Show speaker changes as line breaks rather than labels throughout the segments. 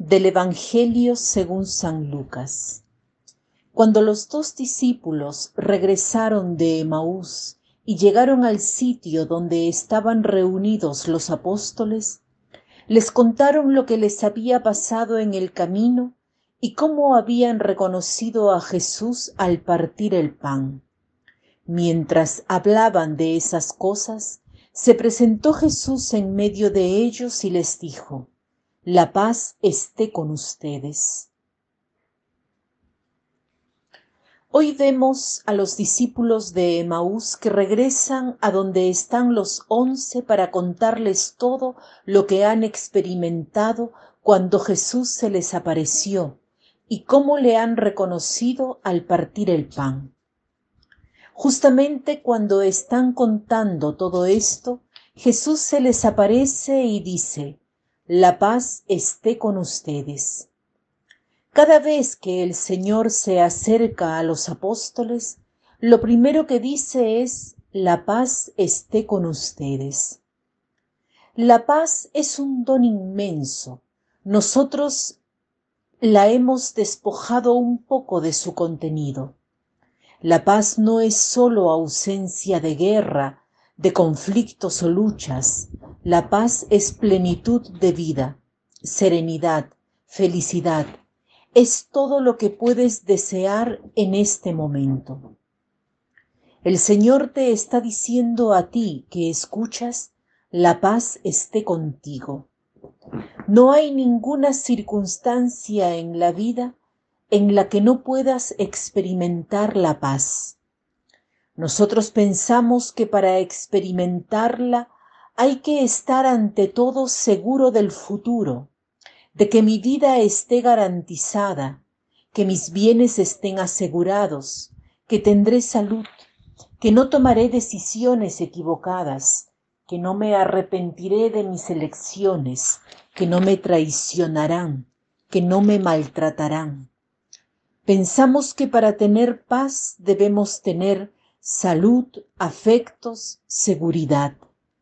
Del Evangelio según San Lucas. Cuando los 2 discípulos regresaron de Emaús y llegaron al sitio donde estaban reunidos los apóstoles, les contaron lo que les había pasado en el camino y cómo habían reconocido a Jesús al partir el pan. Mientras hablaban de esas cosas, se presentó Jesús en medio de ellos y les dijo: «La paz esté con ustedes». Hoy vemos a los discípulos de Emaús que regresan a donde están los 11 para contarles todo lo que han experimentado cuando Jesús se les apareció y cómo le han reconocido al partir el pan. Justamente cuando están contando todo esto, Jesús se les aparece y dice: «La paz esté con ustedes». Cada vez que el Señor se acerca a los apóstoles, lo primero que dice es: «La paz esté con ustedes». La paz es un don inmenso. Nosotros la hemos despojado un poco de su contenido. La paz no es solo ausencia de guerra, de conflictos o luchas. La paz es plenitud de vida, serenidad, felicidad. Es todo lo que puedes desear en este momento. El Señor te está diciendo a ti que escuchas: la paz esté contigo. No hay ninguna circunstancia en la vida en la que no puedas experimentar la paz. Nosotros pensamos que para experimentarla hay que estar ante todo seguro del futuro, de que mi vida esté garantizada, que mis bienes estén asegurados, que tendré salud, que no tomaré decisiones equivocadas, que no me arrepentiré de mis elecciones, que no me traicionarán, que no me maltratarán. Pensamos que para tener paz debemos tener salud, afectos, seguridad.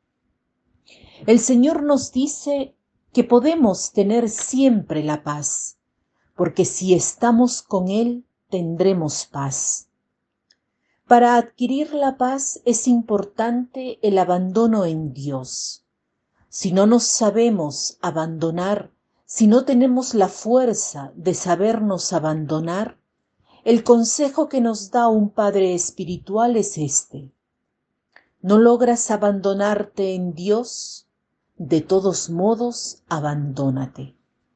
El Señor nos dice que podemos tener siempre la paz, porque si estamos con Él tendremos paz. Para adquirir la paz es importante el abandono en Dios. Si no nos sabemos abandonar, si no tenemos la fuerza de sabernos abandonar, el consejo que nos da un Padre espiritual es este: ¿no logras abandonarte en Dios? De todos modos, abandónate.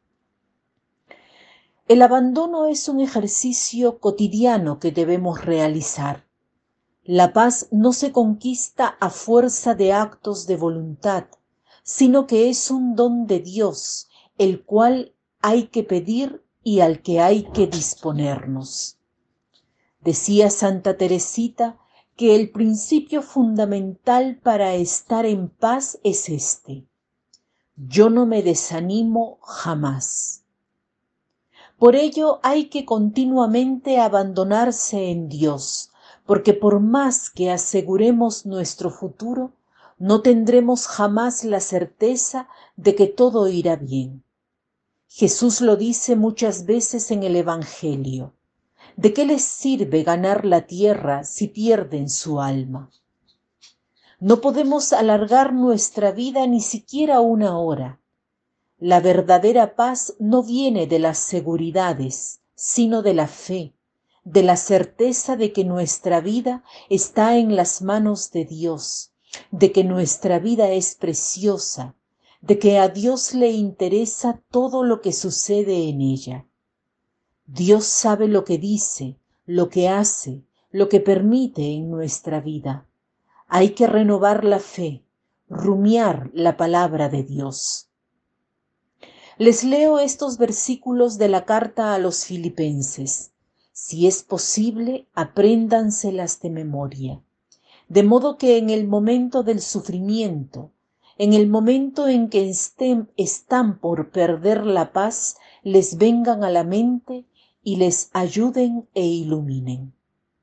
El abandono es un ejercicio cotidiano que debemos realizar. La paz no se conquista a fuerza de actos de voluntad, sino que es un don de Dios, el cual hay que pedir y al que hay que disponernos. Decía Santa Teresita que el principio fundamental para estar en paz es este: yo no me desanimo jamás. Por ello hay que continuamente abandonarse en Dios, porque por más que aseguremos nuestro futuro, no tendremos jamás la certeza de que todo irá bien. Jesús lo dice muchas veces en el Evangelio: ¿de qué les sirve ganar la tierra si pierden su alma? No podemos alargar nuestra vida ni siquiera una hora. La verdadera paz no viene de las seguridades, sino de la fe, de la certeza de que nuestra vida está en las manos de Dios, de que nuestra vida es preciosa, de que a Dios le interesa todo lo que sucede en ella. Dios sabe lo que dice, lo que hace, lo que permite en nuestra vida. Hay que renovar la fe, rumiar la palabra de Dios. Les leo estos versículos de la carta a los Filipenses. Si es posible, apréndanselas de memoria, de modo que en el momento del sufrimiento, en el momento en que están por perder la paz, les vengan a la mente y les ayuden e iluminen.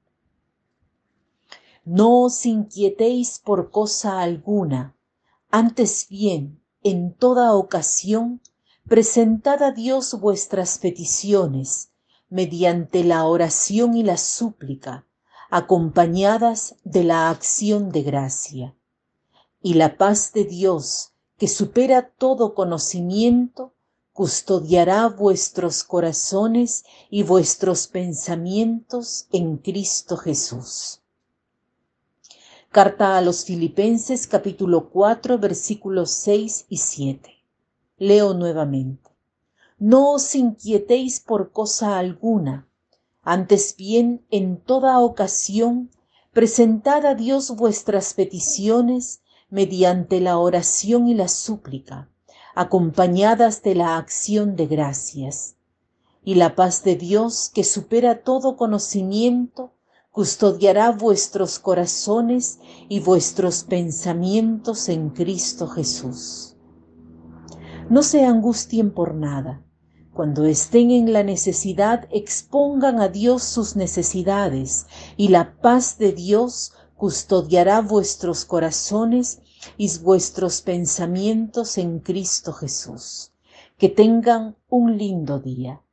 No os inquietéis por cosa alguna, antes bien, en toda ocasión, presentad a Dios vuestras peticiones mediante la oración y la súplica, acompañadas de la acción de gracia. Y la paz de Dios, que supera todo conocimiento, custodiará vuestros corazones y vuestros pensamientos en Cristo Jesús. Carta a los Filipenses, capítulo 4, versículos 6 y 7. Leo nuevamente. No os inquietéis por cosa alguna, antes bien en toda ocasión presentad a Dios vuestras peticiones mediante la oración y la súplica, acompañadas de la acción de gracias. Y la paz de Dios, que supera todo conocimiento, custodiará vuestros corazones y vuestros pensamientos en Cristo Jesús. No se angustien por nada. Cuando estén en la necesidad, expongan a Dios sus necesidades, y la paz de Dios custodiará vuestros corazones y vuestros pensamientos en Cristo Jesús. Que tengan un lindo día.